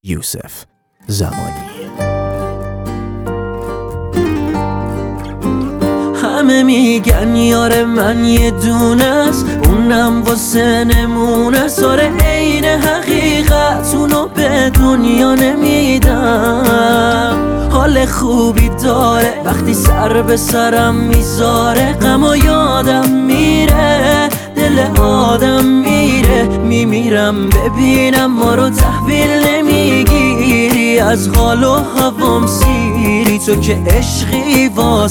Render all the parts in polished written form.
یوسف زمانی. همه میگن یار من یه دونه است، اونم واسه نمونه. ساره عین حقیقت اونو به دنیا نمیدم. حال خوبی داره وقتی سر به سرم میذاره. غم و یادم میره، دل آدم میره. میمیرم ببینم ما رو تحویل نمیگیری. از حال و هوام سیری تو که عشقی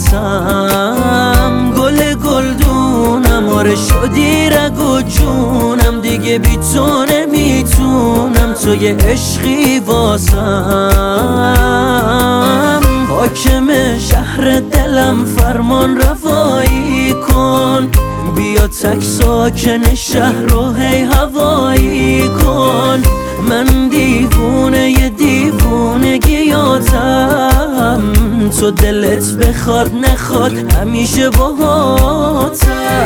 واسم. گل گلدونم آره شدی رگ و جونم. دیگه بی تو نمیتونم، تو یه عشقی واسم. حاکم شهر دلم فرمان روایی کن. بیا تک ساکن شهر رو هی هوایی کن. من دیوونه ی دیوونگیاتم. تو دلت بخواد نخواد همیشه باهاتم.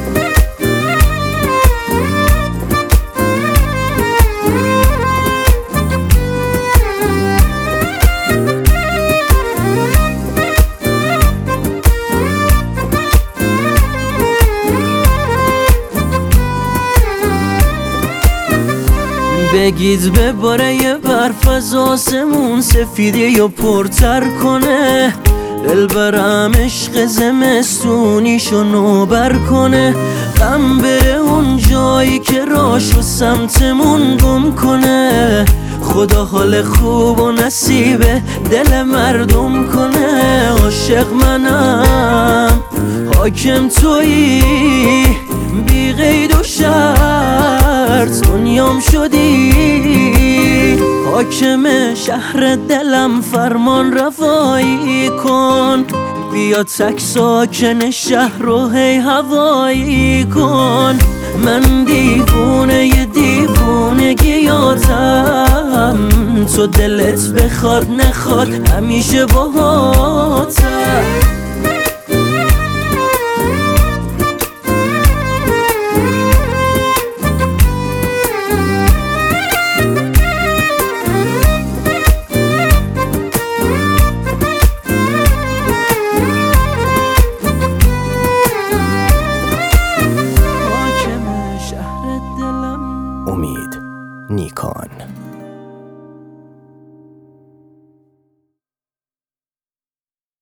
بگید بباره یه برف از آسمون، سفیدی و پرتر کنه. دل برم عشق زمستونیشو نوبر کنه. غم بره اون جایی که راشو سمتمون گم کنه. خدا حال خوب و نصیب دل مردم کنه. عاشق منم حاکم تویی، بی قید و شرط دنیام شدی. حاکم شهر دلم فرمان روایی کن. بیا تک ساکن شهر رو هی هوایی کن. من دیوونه ی دیوونگیاتم. تو دلت بخواد نخواد همیشه باهاتم.